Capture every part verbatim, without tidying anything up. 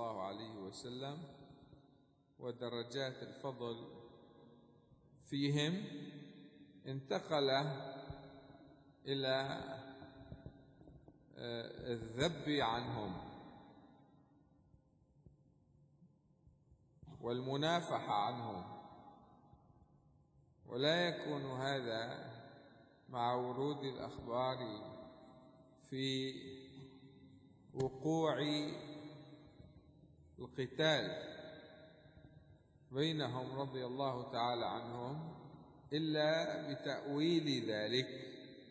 الله عليه وسلم ودرجات الفضل فيهم، انتقل إلى الذب عنهم والمنافحة عنهم، ولا يكون هذا مع ورود الأخبار في وقوع القتال بينهم رضي الله تعالى عنهم إلا بتأويل ذلك.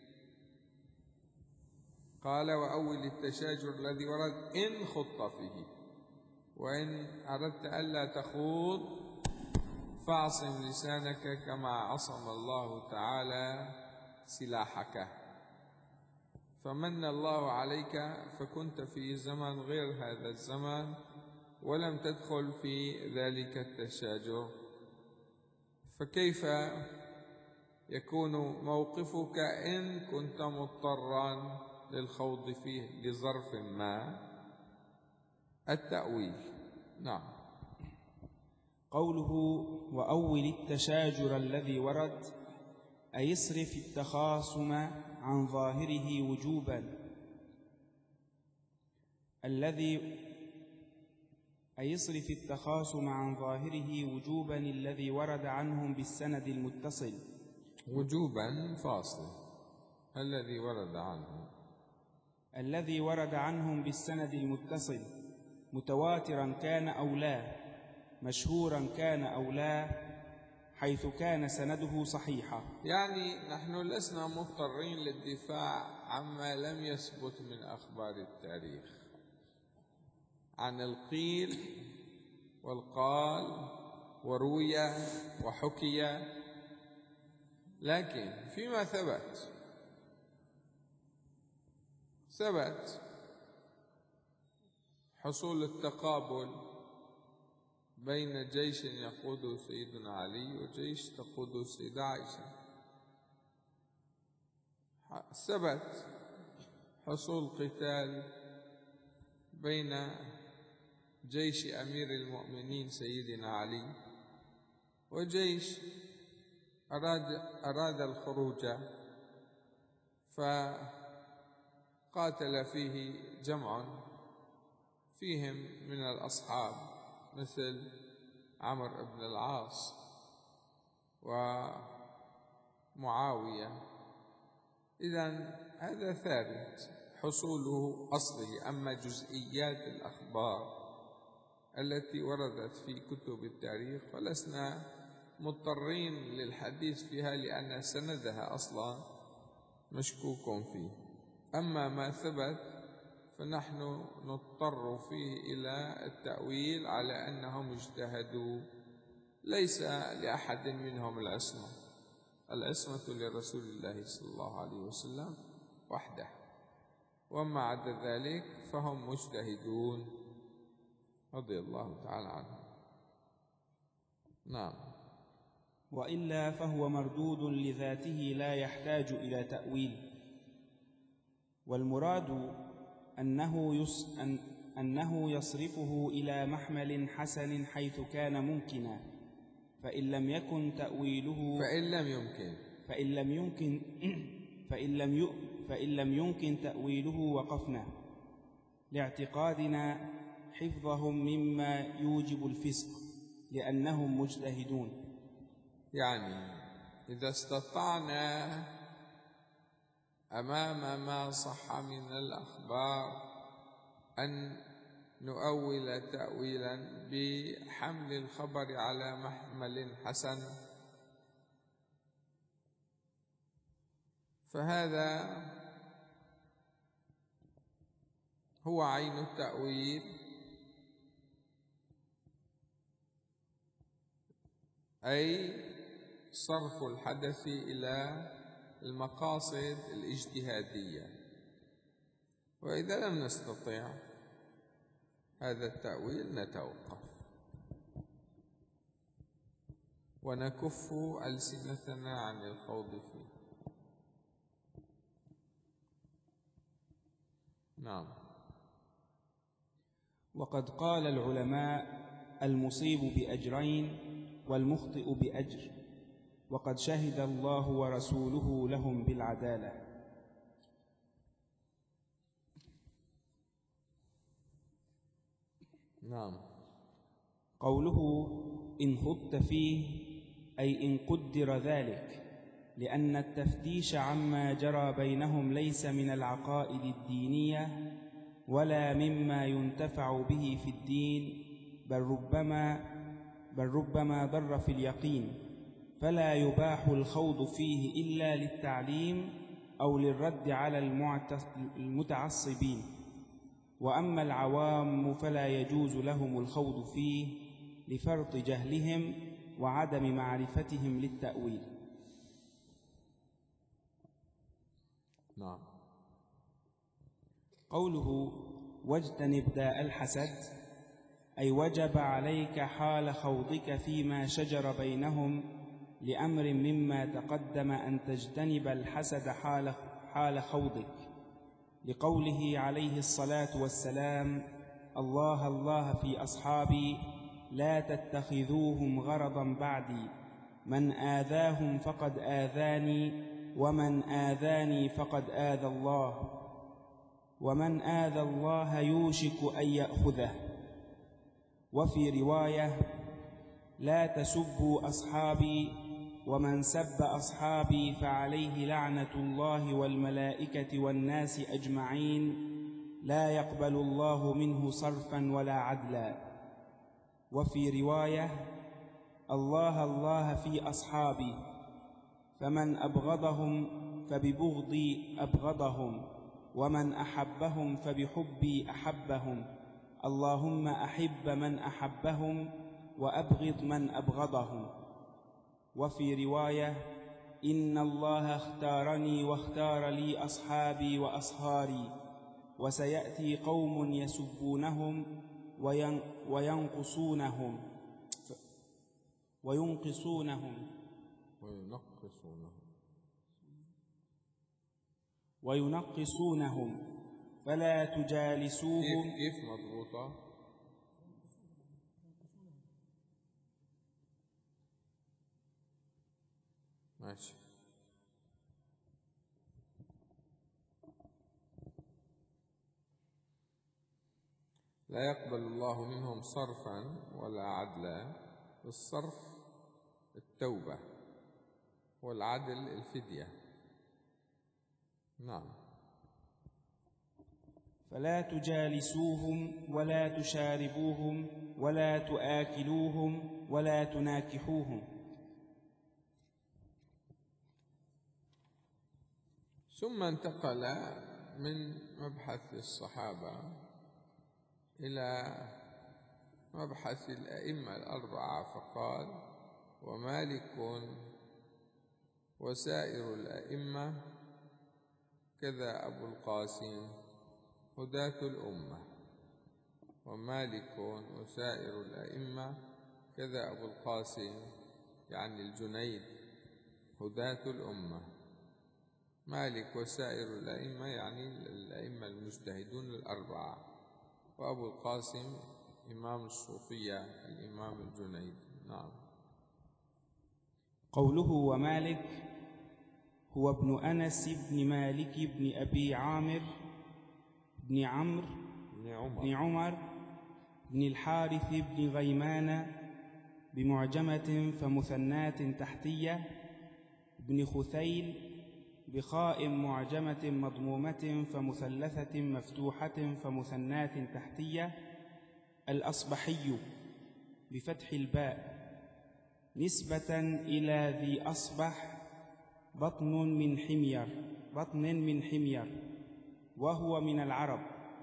قال: وأول التشاجر الذي ورد إن خضت فيه، وإن أردت ألا تخوض فاعصم لسانك كما عصم الله تعالى سلاحك. فمن الله عليك فكنت في زمن غير هذا الزمان ولم تدخل في ذلك التشاجر، فكيف يكون موقفك إن كنت مضطرا للخوض فيه لظرف ما؟ التأويل. نعم. قوله: وأول التشاجر الذي ورد، أي اصرف التخاصم عن ظاهره وجوبا الذي أي اصرف التخاصم عن ظاهره وجوبا الذي ورد عنهم بالسند المتصل. وجوبا فاصل الذي ورد عنهم الذي ورد عنهم بالسند المتصل، متواترا كان أو لا، مشهورا كان أو لا، حيث كان سنده صحيحا. يعني نحن لسنا مضطرين للدفاع عما لم يثبت من أخبار التاريخ عن القيل والقال وروي وحكي، لكن فيما ثبت ثبت حصول التقابل بين جيش يقوده سيدنا علي وجيش تقوده السيدة عائشة، ثبت حصول قتال بين جيش أمير المؤمنين سيدنا علي وجيش أراد, أراد الخروج فقاتل فيه جمع فيهم من الأصحاب مثل عمرو بن العاص ومعاوية. إذن هذا ثابت حصوله أصله. أما جزئيات الأخبار التي وردت في كتب التاريخ فلسنا مضطرين للحديث فيها لأن سندها أصلا مشكوك فيه. أما ما ثبت فنحن نضطر فيه إلى التأويل على أنهم اجتهدوا، ليس لأحد منهم العصمة، العصمة لرسول الله صلى الله عليه وسلم وحده، وما عدا ذلك فهم مجتهدون رضي الله تعالى عنهم. نعم. وإلا فهو مردود لذاته لا يحتاج إلى تأويل. والمراد أنه, يص أن أنه يصرفه إلى محمل حسن حيث كان ممكنا، فإن لم يكن تأويله فإن لم يمكن فإن لم يمكن فإن لم ي فإن لم يمكن تأويله وقفنا لاعتقادنا حفظهم مما يوجب الفسق لأنهم مجتهدون. يعني إذا استطعنا أمام ما صح من الأخبار أن نؤول تأويلا بحمل الخبر على محمل حسن فهذا هو عين التأويل، أي صرف الحدث إلى المقاصد الاجتهادية. وإذا لم نستطع هذا التأويل نتوقف ونكف ألسنتنا عن الخوض فيه. نعم. وقد قال العلماء: المصيب بأجرين والمخطئ بأجر، وقد شهد الله ورسوله لهم بالعدالة. نعم. قوله إن خضت فيه أي إن قدر ذلك، لأن التفتيش عما جرى بينهم ليس من العقائد الدينية ولا مما ينتفع به في الدين، بل ربما بل ربما ضر في اليقين، فلا يباح الخوض فيه إلا للتعليم أو للرد على المتعصبين. وأما العوام فلا يجوز لهم الخوض فيه لفرط جهلهم وعدم معرفتهم للتأويل. نعم. قوله واجتنب داء الحسد، أي وجب عليك حال خوضك فيما شجر بينهم لأمر مما تقدم أن تجتنب الحسد حال, حال خوضك، لقوله عليه الصلاة والسلام: الله الله في أصحابي لا تتخذوهم غرضا بعدي، من آذاهم فقد آذاني، ومن آذاني فقد آذى الله، ومن آذى الله يوشك أن يأخذه. وفي رواية: لا تسبوا أصحابي، ومن سب أصحابي فعليه لعنة الله والملائكة والناس أجمعين، لا يقبل الله منه صرفا ولا عدلا. وفي رواية: الله الله في أصحابي، فمن أبغضهم فببغضي أبغضهم، ومن أحبهم فبحبي أحبهم، اللهم أحب من أحبهم وأبغض من أبغضهم. وفي رواية: إن الله اختارني واختار لي أصحابي وأصهاري، وسيأتي قوم يسبونهم وينقصونهم وينقصونهم وينقصونهم فلا تجالسوهم. كيف كيف مضبوطة؟ ماشي. لا يقبل الله منهم صرفا ولا عدلا. الصرف التوبة والعدل الفدية. نعم. فلا تجالسوهم ولا تشاربوهم ولا تآكلوهم ولا تناكحوهم. ثم انتقل من مبحث الصحابة إلى مبحث الأئمة الأربعة، فقال: ومالك وسائر الأئمة كذا أبو القاسم هداة الأمة. ومالك وسائر الأئمة كذا أبو القاسم يعني الجنيد هداة الأمة. مالك وسائر الأئمة يعني الأئمة المجتهدون الأربعة، وأبو القاسم إمام الصوفية الإمام الجنيد. نعم. قوله ومالك هو ابن أنس بن مالك بن أبي عامر بن عمرو بن عمر بن الحارث بن غيمان بمعجمة فمثنات تحتية بن خثيل بخاء معجمة مضمومة فمثلثة مفتوحة فمثنات تحتية الأصبحي بفتح الباء، نسبة إلى ذي أصبح بطن من حمير بطن من حمير وهو من العرب.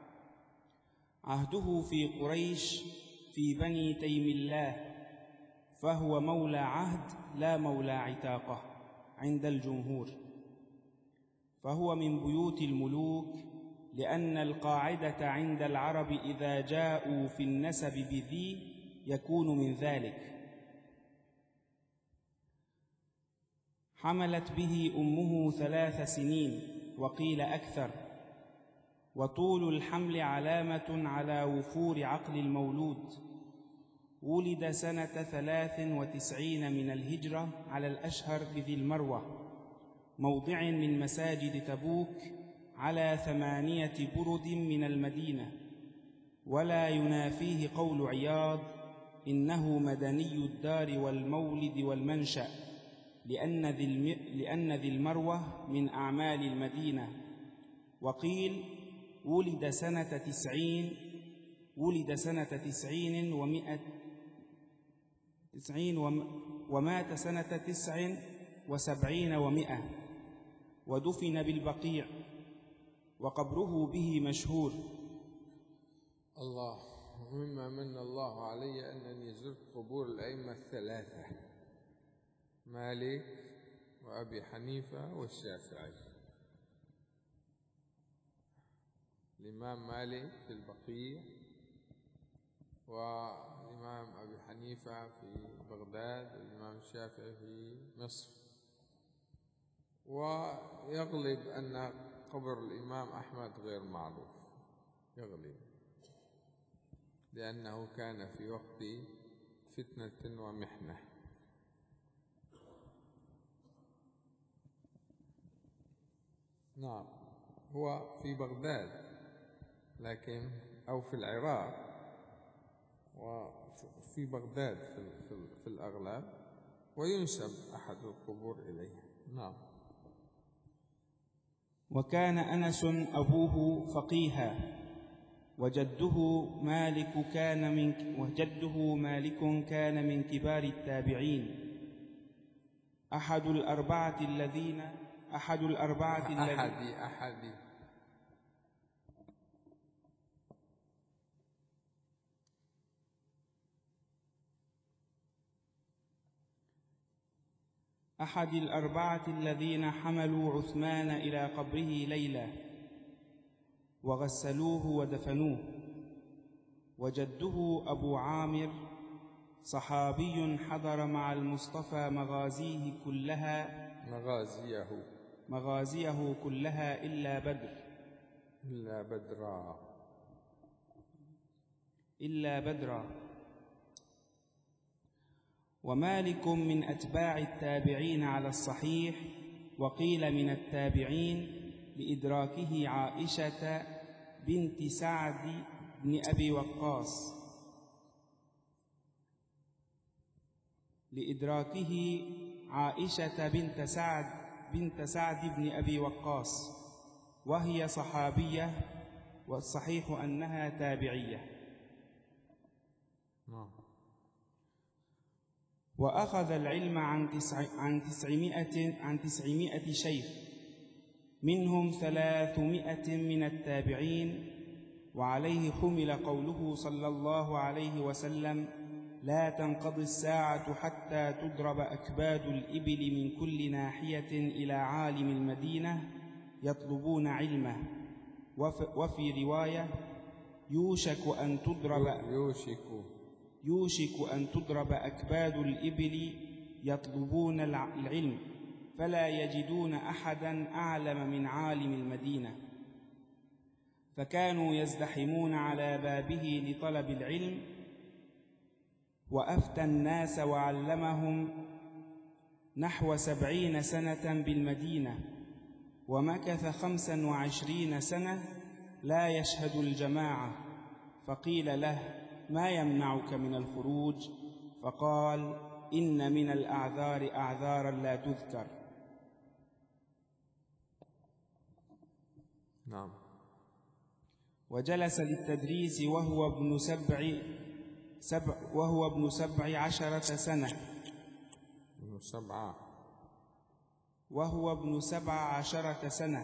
عهده في قريش في بني تيم الله، فهو مولى عهد لا مولى عتاقة عند الجمهور، فهو من بيوت الملوك، لأن القاعدة عند العرب إذا جاءوا في النسب بذي يكون من ذلك. حملت به أمه ثلاث سنين وقيل أكثر، وطول الحمل علامة على وفور عقل المولود. ولد سنة ثلاث وتسعين من الهجرة على الأشهر بذي المروة، موضع من مساجد تبوك، على ثمانية برد من المدينة. ولا ينافيه قول عياض: إنه مدني الدار والمولد والمنشأ، لأن ذي, لأن ذي المروة من أعمال المدينة. وقيل: ولد سنة تسعين ولد سنة تسعين ومائة تسعين ومات سنة تسع وسبعين ومائة، ودفن بالبقيع، وقبره به مشهور. الله. مما من الله علي أنني زرت قبور الأئمة الثلاثة، مالك وأبي حنيفة والشافعي. الإمام مالك في البقيع، والإمام أبي حنيفة في بغداد، والإمام الشافعي في مصر. ويغلب أن قبر الإمام أحمد غير معروف، يغلب، لأنه كان في وقت فتنة ومحنة. نعم، هو في بغداد، لكن أو في العراق، وفي بغداد في, في الأغلب، وينسب أحد القبور إليه. نعم. وكان أنس أبوه فقيها، وجده مالك كان من وجده مالك كان من كبار التابعين، أحد الأربعة الذين أحد الأربعة الذين أحد أحد أحد الأربعة الذين حملوا عثمان إلى قبره ليلة وغسلوه ودفنوه. وجده أبو عامر صحابي حضر مع المصطفى مغازيه كلها مغازيه مغازيه كلها إلا بدر إلا بدرا إلا بدرا ومالك من أتباع التابعين على الصحيح، وقيل من التابعين، لإدراكه عائشة بنت سعد بن أبي وقاص لإدراكه عائشة بنت سعد بنت سعد بن أبي وقاص، وهي صحابية، والصحيح أنها تابعية. وأخذ العلم عن تسع عن تسعمائة عن تسعمائة شيخ، منهم ثلاثمائة من التابعين. وعليه حمل قوله صلى الله عليه وسلم: لا تنقضي الساعة حتى تضرب أكباد الإبل من كل ناحية إلى عالم المدينة يطلبون علمه. وفي رواية: يوشك أن تضرب يوشك يوشك أن تضرب أكباد الإبل يطلبون العلم، فلا يجدون أحدا أعلم من عالم المدينة، فكانوا يزدحمون على بابه لطلب العلم. وأفتى الناس وعلمهم نحو سبعين سنة بالمدينة، ومكث خمسا وعشرين سنة لا يشهد الجماعة. فقيل له: ما يمنعك من الخروج؟ فقال: إن من الأعذار أعذارا لا تذكر. نعم. وجلس للتدريس وهو ابن سبع سبع وهو ابن سبع عشرة سنة ابن سبعة وهو ابن سبع عشرة سنة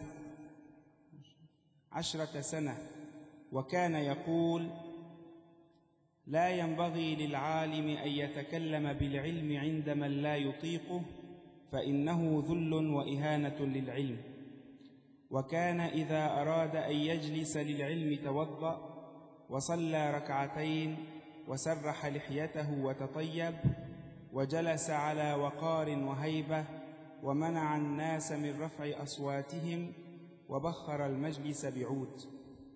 عشرة سنة وكان يقول: لا ينبغي للعالم أن يتكلم بالعلم عند من لا يطيقه، فإنه ذل وإهانة للعلم. وكان إذا أراد أن يجلس للعلم توضأ وصلى ركعتين وسرح لحيته وتطيب، وجلس على وقار وهيبة، ومنع الناس من رفع أصواتهم، وبخر المجلس بعود.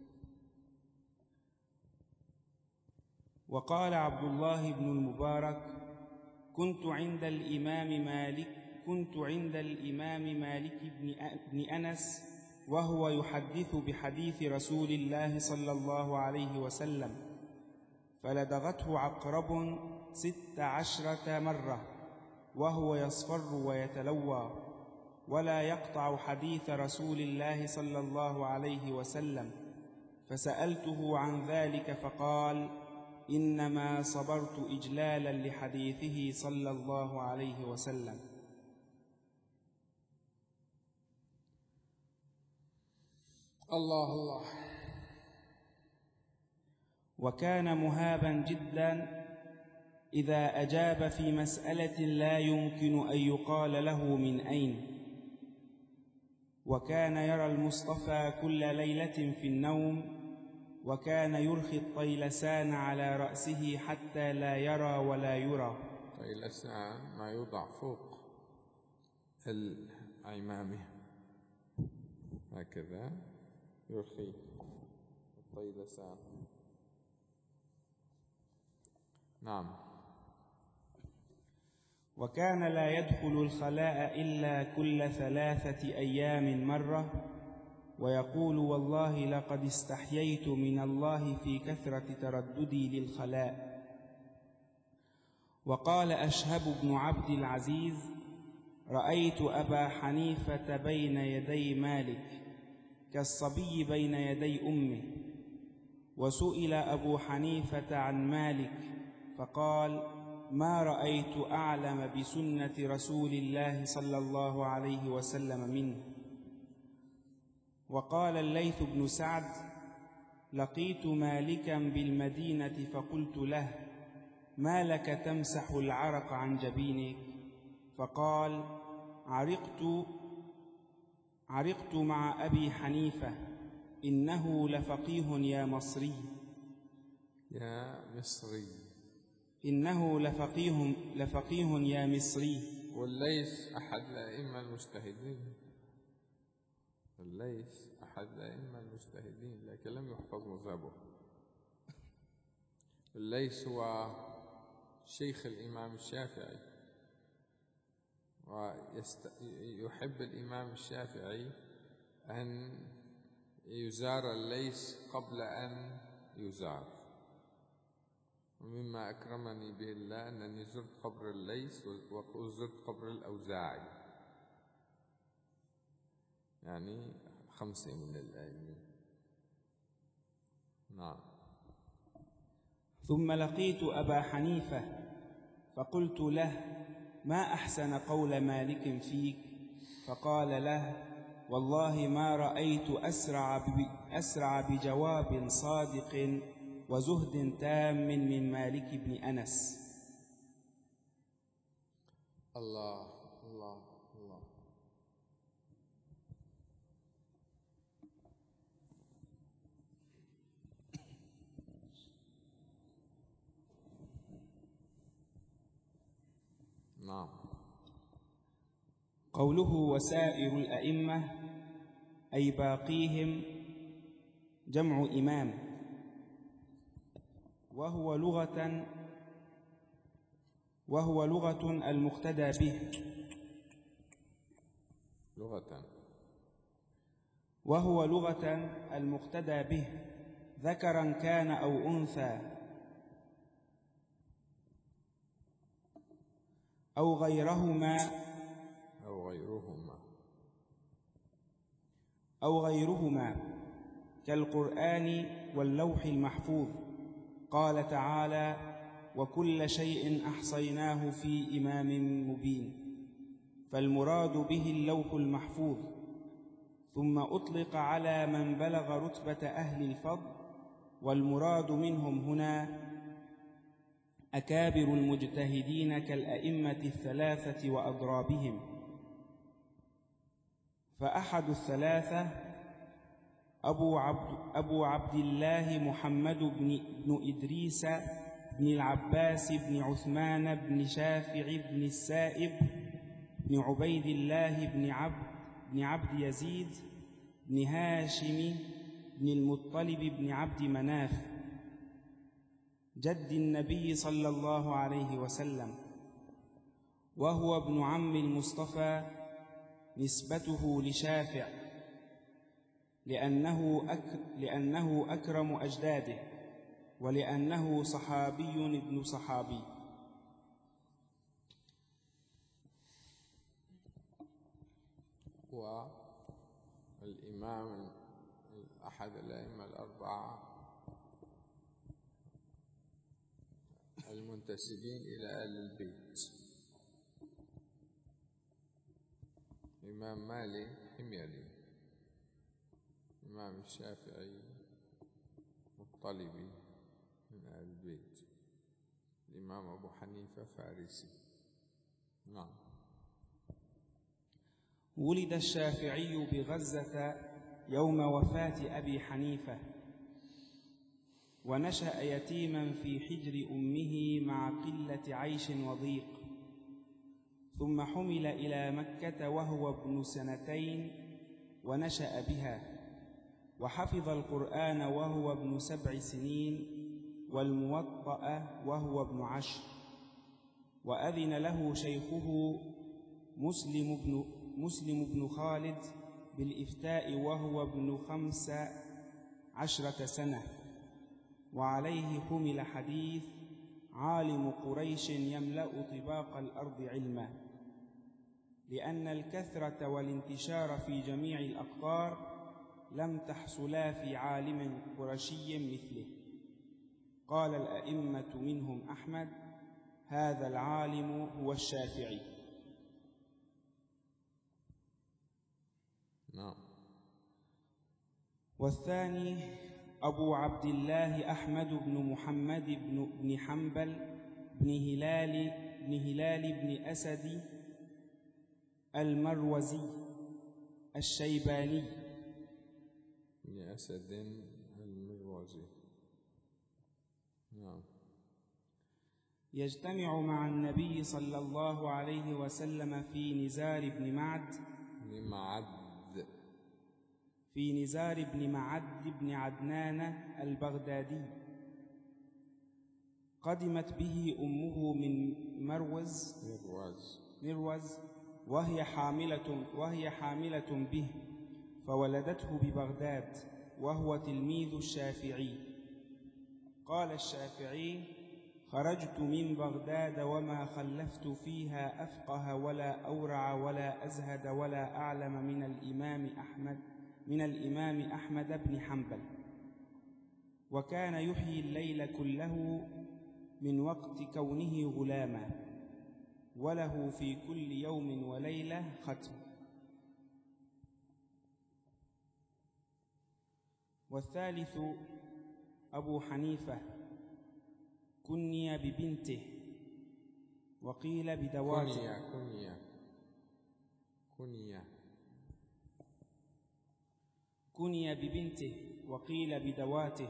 وقال عبد الله بن المبارك: كنت عند الإمام مالك كنت عند الإمام مالك بن أنس وهو يحدث بحديث رسول الله صلى الله عليه وسلم، فلدغته عقرب ست عشرة مرة وهو يصفر ويتلوى ولا يقطع حديث رسول الله صلى الله عليه وسلم، فسألته عن ذلك فقال: إنما صبرت إجلالا لحديثه صلى الله عليه وسلم. الله الله. وكان مهابا جدا إذا أجاب في مسألة لا يمكن أن يقال له من أين، وكان يرى المصطفى كل ليلة في النوم، وكان يرخي الطيلسان على رأسه حتى لا يرى ولا يرى. طيلسان ما يوضع فوق العمامة هكذا يرخي الطيلسان. نعم. وكان لا يدخل الخلاء إلا كل ثلاثة أيام مرة، ويقول: والله لقد استحييت من الله في كثرة ترددي للخلاء. وقال أشهب بن عبد العزيز: رأيت أبا حنيفة بين يدي مالك كالصبي بين يدي أمه. وسئل أبو حنيفة عن مالك فقال: ما رأيت أعلم بسنة رسول الله صلى الله عليه وسلم منه. وقال الليث بن سعد: لقيت مالكا بالمدينة فقلت له: ما لك تمسح العرق عن جبينك؟ فقال: عرقت عرقت مع أبي حنيفة، إنه لفقيه يا مصري. يا مصري. إنه لفقيه لفقيه يا مصري. والليث أحد الأئمة المجتهدين. الليث أحد الأئمة المجتهدين لكن لم يحفظ مذهبه. الليث هو شيخ الإمام الشافعي، ويحب الإمام الشافعي أن يزار الليث قبل أن يزار. ومما أكرمني به الله أنني زرت قبر الليث وزرت قبر الأوزاعي، يعني خمسة من الأئمة. نعم. ثم لقيت أبا حنيفة فقلت له: ما أحسن قول مالك فيك؟ فقال له: والله ما رأيت أسرع أسرع بجواب صادق وزهد تام من مالك بن أنس. الله الله الله. نعم. قوله وسائر الأئمة أي باقيهم جمع إمام، وهو لغة وهو لغة المقتدى به لغة وهو لغة المقتدى به ذكرا كان أو أنثى أو غيرهما أو غيرهما أو غيرهما كالقرآن واللوح المحفوظ. قال تعالى: وكل شيء أحصيناه في إمام مبين، فالمراد به اللوح المحفوظ. ثم أطلق على من بلغ رتبة أهل الفضل، والمراد منهم هنا أكابر المجتهدين كالأئمة الثلاثة وأضرابهم. فأحد الثلاثة أبو عبد, أبو عبد الله محمد بن, بن إدريس بن العباس بن عثمان بن شافع بن السائب بن عبيد الله بن عبد, بن عبد يزيد بن هاشم بن المطلب بن عبد مناف، جد النبي صلى الله عليه وسلم، وهو ابن عم المصطفى، نسبته لشافع لأنه, أك لأنه أكرم أجداده، ولأنه صحابي ابن صحابي. والإمام أحد الأئمة الأربعة المنتسبين إلى آل البيت. الإمام مالك حميري، الإمام الشافعي مطلبي من آل البيت، الإمام أبو حنيفة فارسي. نعم. ولد الشافعي بغزة يوم وفاة أبي حنيفة، ونشأ يتيما في حجر أمه مع قلة عيش وضيق، ثم حمل إلى مكة وهو ابن سنتين ونشأ بها، وحفظ القرآن وهو ابن سبع سنين، والموطأ وهو ابن عشر، وأذن له شيخه مسلم بن, مسلم بن خالد بالإفتاء وهو ابن خمس عشرة سنة، وعليه حمل حديث عالم قريش يملأ طباق الأرض علما، لأن الكثرة والانتشار في جميع الأقطار لم تحصلا في عالم قرشي مثله. قال الأئمة منهم أحمد: هذا العالم هو الشافعي. نعم. والثاني أبو عبد الله أحمد بن محمد بن, بن حنبل بن هلال بن هلال بن أسد المروزي الشيباني بن أسد المروزي. نعم. يجتمع مع النبي صلى الله عليه وسلم في نزار بن معد بن معد في نزار بن معد بن عدنان البغدادي. قدمت به أمه من مروز مروز مروز وهي حاملة وهي حاملة به، فولدته ببغداد، وهو تلميذ الشافعي. قال الشافعي: خرجت من بغداد وما خلفت فيها أفقه ولا أورع ولا أزهد ولا أعلم من الإمام أحمد من الإمام أحمد بن حنبل، وكان يحيي الليل كله من وقت كونه غلاما، وله في كل يوم وليلة ختم. والثالث أبو حنيفة، كني ببنته وقيل بدواته. كنية كنية كنية كني ببنته وقيل بدواته،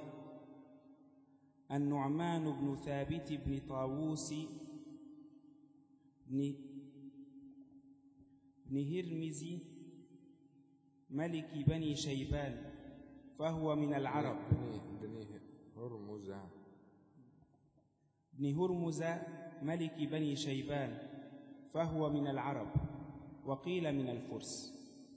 النعمان بن ثابت بن طاووس بن, بن هرمز ملك بني شيبان، فهو من العرب. بن هرمز بن هرمز ملك بني شيبان، فهو من العرب، وقيل من الفرس.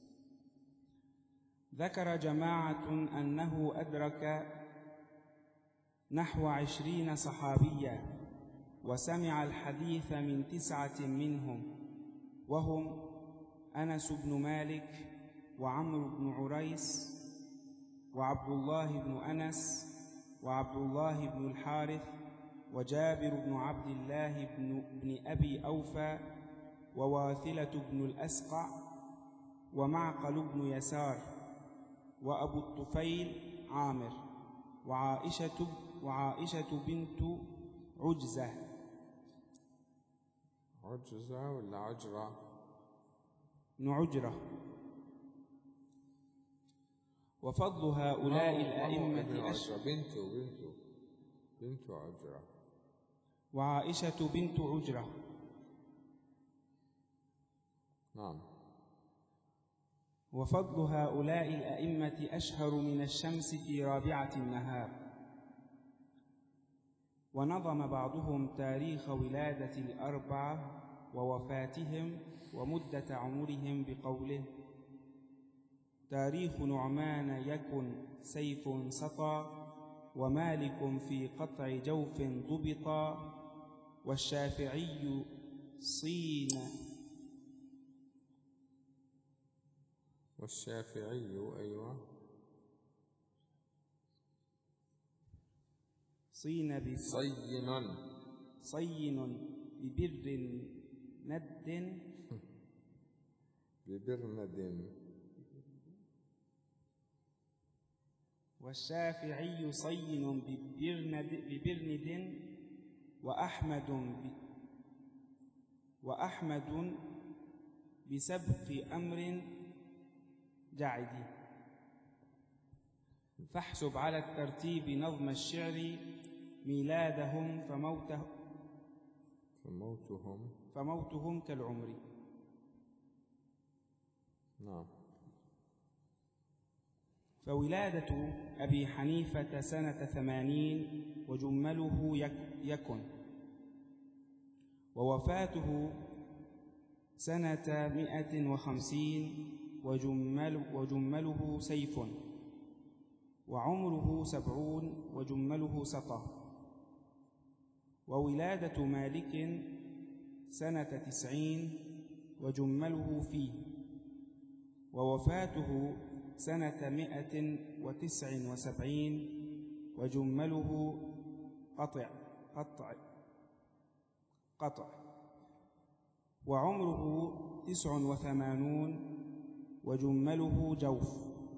ذكر جماعة أنه أدرك نحو عشرين صحابيا، وسمع الحديث من تسعة منهم، وهم أنس بن مالك، وعمرو بن عريس، وعبد الله بن أنس، وعبد الله بن الحارث، وجابر بن عبد الله بن, بن أبي أوفى، وواثلة بن الأسقع، ومعقل بن يسار، وأبو الطفيل عامر، وعائشة, وعائشة بنت عجزة. عجزة ولا عجرة؟ نعجرة. وفضل هؤلاء الأئمة أشهر. بنت بنت بنت عجرة. وعائشة بنت عجرة. نعم. وفضل هؤلاء الأئمة أشهر من الشمس في رابعة النهار. ونظم بعضهم تاريخ ولادة الأربعة ووفاتهم ومدة عمرهم بقوله: تاريخ نعمان يكن سيف سطى، ومالك في قطع جوف ضبطا، والشافعي صين والشافعي أيوة صين ببر صين صين ببر ند ببرند والشافعي صين ببرند ببرند وأحمد ب وأحمد بسبق أمر جعدي. فاحسب على الترتيب نظم الشعر ميلادهم فموته فموتهم فموتهم كالعمر. نعم. فولادة أبي حنيفة سنة ثمانين وجمله يكن، ووفاته سنة مئة وخمسين وجمل وجمله سيف، وعمره سبعون وجمله سطى. وولادة مالك سنة تسعين وجمله فيه، ووفاته سنة مئة وتسع وسبعين وجمله قطع قطع قطع وعمره تسع وثمانون وجمله جوف.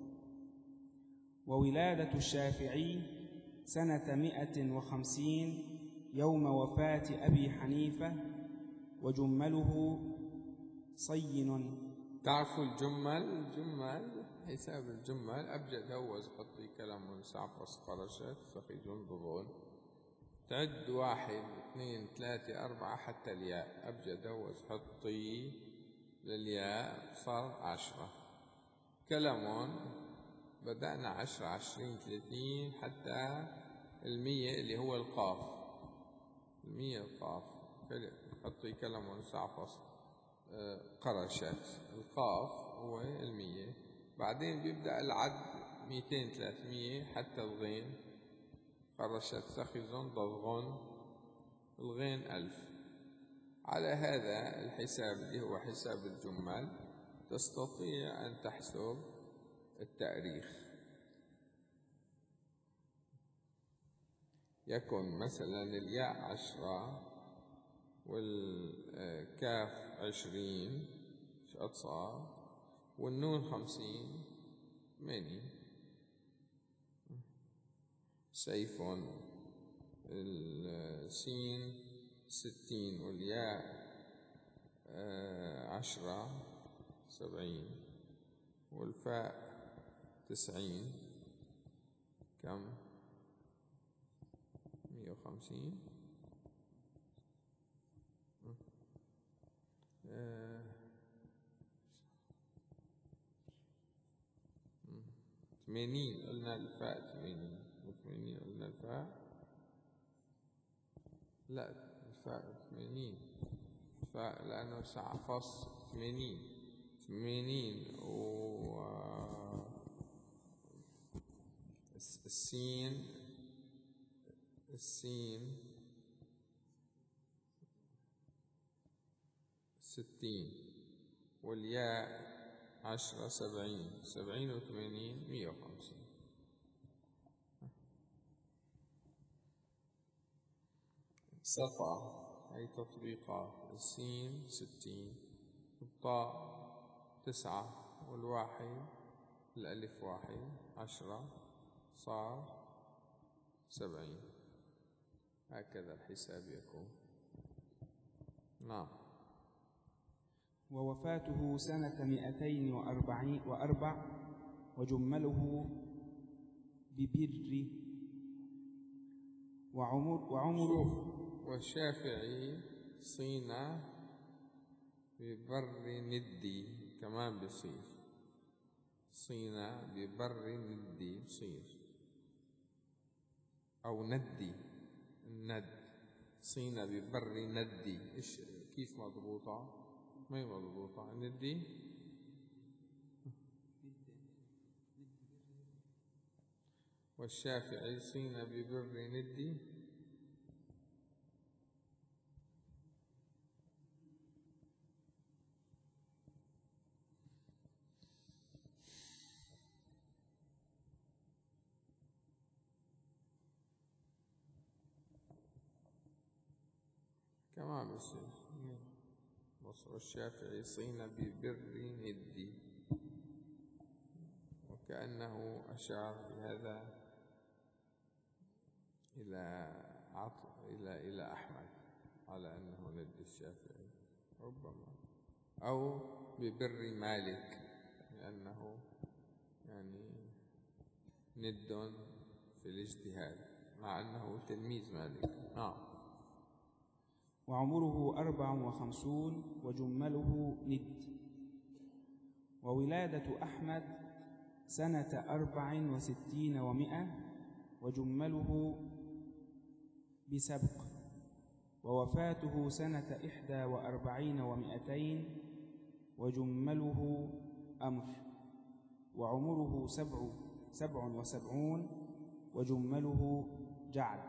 وولادة الشافعي سنة مئة وخمسين يوم وفاة أبي حنيفة وجمله صين. تعرفوا الجمل؟ الجمل حساب الجمل: أبجد هوز حطي كلام سعفص قرشت فخيجون ضغون، تعد واحد اثنين ثلاثة أربعة حتى الياء. أبجد هوز حطي للياء صار عشرة. كلامون بدأنا عشرة عشرين ثلاثين حتى المية اللي هو القاف. المية القاف حطي كلامون سعفص قرشت. القاف هو المية. بعدين بيبدأ العد ميتين ثلاثمية حتى الغين قرشت سخزون ضغون الغين ألف. على هذا الحساب اللي هو حساب الجمال تستطيع أن تحسب التاريخ. يكون مثلا الياء عشرة والكاف عشرين شقد صار، والنون خمسين ثمانين. سيف السين ستين والياء عشرة سبعين والفاء تسعين كم مية وخمسين. ثمانين قلنا الفاء ثمانين وثمانين قلنا الفاء لا الفاء ثمانين الفاء لأنه ساعة فص ثمانين ثمانين و السين السين ستين والياء عشرة سبعين سبعين وثمانين مية وخمسين. سطع أي تطبيقات: السين ستين، الطاء تسعة، والواحد الألف واحد عشرة، صار سبعين. هكذا الحساب يكون. نعم. ووفاته سنة مئتين وأربعين وأربع وجمله ببر وعمر وعمره. والشافعي صينة ببر ندي كمان بصير. صينة ببر ندي بصير أو ندي الند، صين ببر ندي، إيش كيف مضبوطة؟ ما هي مضبوطة ندي. والشافعي صين ببر ندي. كمان بصير مصر الشافعي صين ببر ندي، وكأنه أشار بهذا إلى عطف إلى إلى أحمد على أنه ند الشافعي ربما، أو ببر مالك لأنه يعني ند في الاجتهاد مع أنه تلميذ مالك. نعم. وعمره أربع وخمسون وجمله ند. وولادة أحمد سنة أربع وستين ومائة وجمله بسبق. ووفاته سنة إحدى وأربعين ومائتين وجمله أمر. وعمره سبع سبع وسبعون وجمله جعد.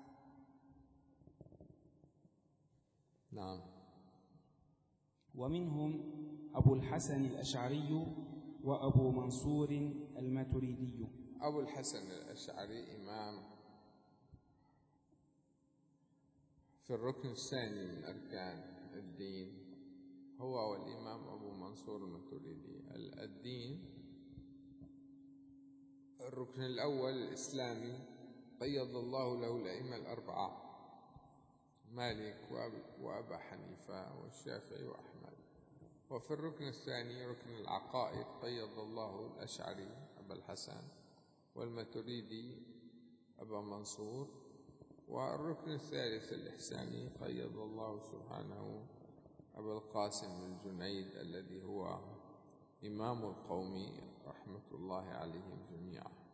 نعم. ومنهم أبو الحسن الأشعري وأبو منصور الماتريدي. أبو الحسن الأشعري إمام في الركن الثاني من أركان الدين، هو والإمام أبو منصور الماتريدي. الدين الركن الأول الإسلامي قيض الله له الأئمة الأربعة مالك وأبا حنيفة والشافعي وأحمد. وفي الركن الثاني ركن العقائد قيض الله الأشعري أبا الحسن والماتريدي أبا منصور. والركن الثالث الإحساني قيض الله سبحانه أبا القاسم الجنيد الذي هو إمام القوم رحمة الله عليهم جميعا.